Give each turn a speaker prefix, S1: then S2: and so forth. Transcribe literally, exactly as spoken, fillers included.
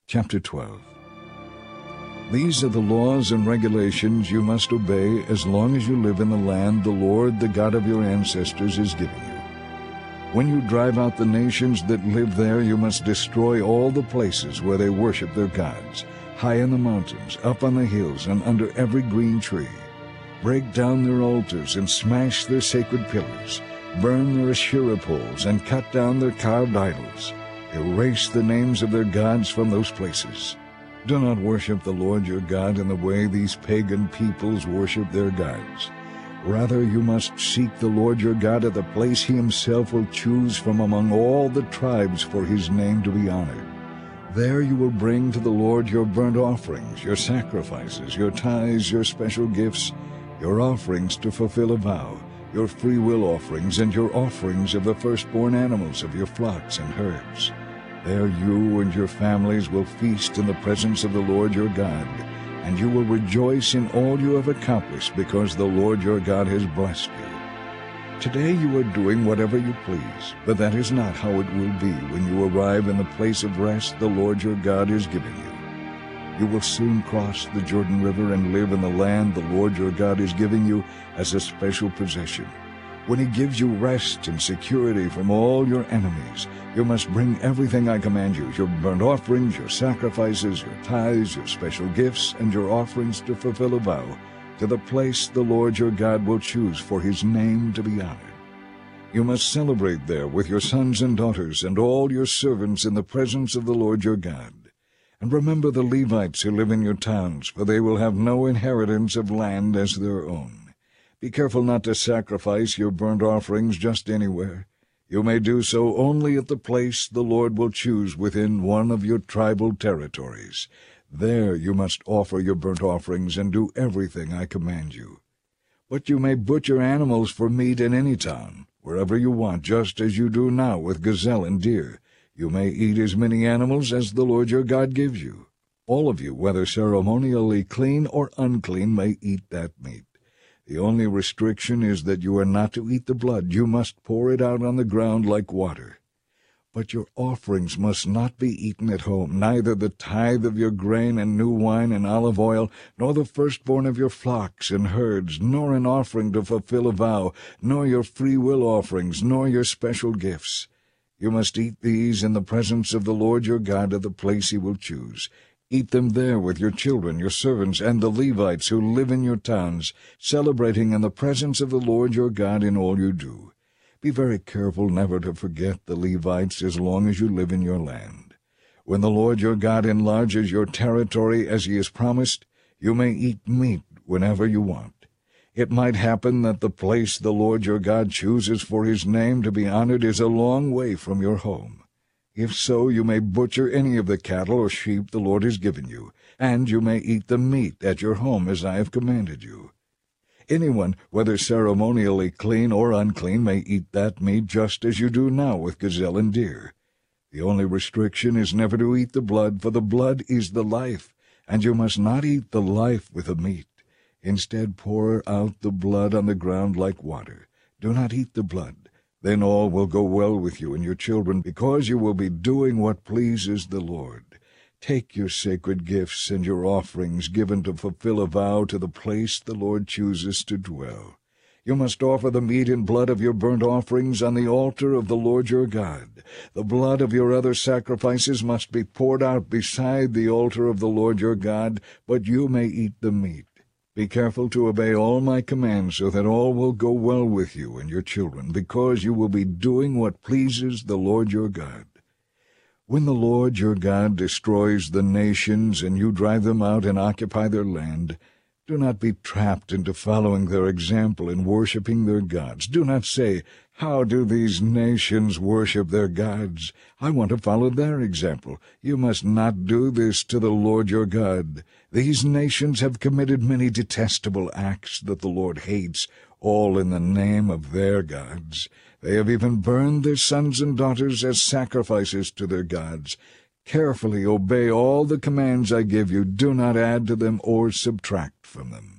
S1: Chapter twelve. These are the laws and regulations you must obey as long as you live in the land the Lord, the God of your ancestors, is giving you. When you drive out the nations that live there, you must destroy all the places where they worship their gods, high in the mountains, up on the hills, and under every green tree. Break down their altars and smash their sacred pillars. Burn their Asherah poles and cut down their carved idols. Erase the names of their gods from those places. Do not worship the Lord your God in the way these pagan peoples worship their gods. Rather, you must seek the Lord your God at the place he himself will choose from among all the tribes for his name to be honored. There you will bring to the Lord your burnt offerings, your sacrifices, your tithes, your special gifts, your offerings to fulfill a vow, your freewill offerings, and your offerings of the firstborn animals of your flocks and herds. There you and your families will feast in the presence of the Lord your God, and you will rejoice in all you have accomplished because the Lord your God has blessed you. Today you are doing whatever you please, but that is not how it will be when you arrive in the place of rest the Lord your God is giving you. You will soon cross the Jordan River and live in the land the Lord your God is giving you as a special possession. When he gives you rest and security from all your enemies, you must bring everything I command you, your burnt offerings, your sacrifices, your tithes, your special gifts, and your offerings to fulfill a vow, to the place the Lord your God will choose for his name to be honored. You must celebrate there with your sons and daughters and all your servants in the presence of the Lord your God. And remember the Levites who live in your towns, for they will have no inheritance of land as their own. Be careful not to sacrifice your burnt offerings just anywhere. You may do so only at the place the Lord will choose within one of your tribal territories. There you must offer your burnt offerings and do everything I command you. But you may butcher animals for meat in any town, wherever you want, just as you do now with gazelle and deer. You may eat as many animals as the Lord your God gives you. All of you, whether ceremonially clean or unclean, may eat that meat. The only restriction is that you are not to eat the blood. You must pour it out on the ground like water. But your offerings must not be eaten at home, neither the tithe of your grain and new wine and olive oil, nor the firstborn of your flocks and herds, nor an offering to fulfill a vow, nor your freewill offerings, nor your special gifts. You must eat these in the presence of the Lord your God at the place he will choose. Eat them there with your children, your servants, and the Levites who live in your towns, celebrating in the presence of the Lord your God in all you do. Be very careful never to forget the Levites as long as you live in your land. When the Lord your God enlarges your territory as he has promised, you may eat meat whenever you want. It might happen that the place the Lord your God chooses for his name to be honored is a long way from your home. If so, you may butcher any of the cattle or sheep the Lord has given you, and you may eat the meat at your home as I have commanded you. Anyone, whether ceremonially clean or unclean, may eat that meat just as you do now with gazelle and deer. The only restriction is never to eat the blood, for the blood is the life, and you must not eat the life with the meat. Instead, pour out the blood on the ground like water. Do not eat the blood. Then all will go well with you and your children, because you will be doing what pleases the Lord. Take your sacred gifts and your offerings given to fulfill a vow to the place the Lord chooses to dwell. You must offer the meat and blood of your burnt offerings on the altar of the Lord your God. The blood of your other sacrifices must be poured out beside the altar of the Lord your God, but you may eat the meat. Be careful to obey all my commands so that all will go well with you and your children, because you will be doing what pleases the Lord your God. When the Lord your God destroys the nations and you drive them out and occupy their land, do not be trapped into following their example and worshiping their gods. Do not say, "How do these nations worship their gods? I want to follow their example." You must not do this to the Lord your God. These nations have committed many detestable acts that the Lord hates, all in the name of their gods. They have even burned their sons and daughters as sacrifices to their gods. Carefully obey all the commands I give you. Do not add to them or subtract from them.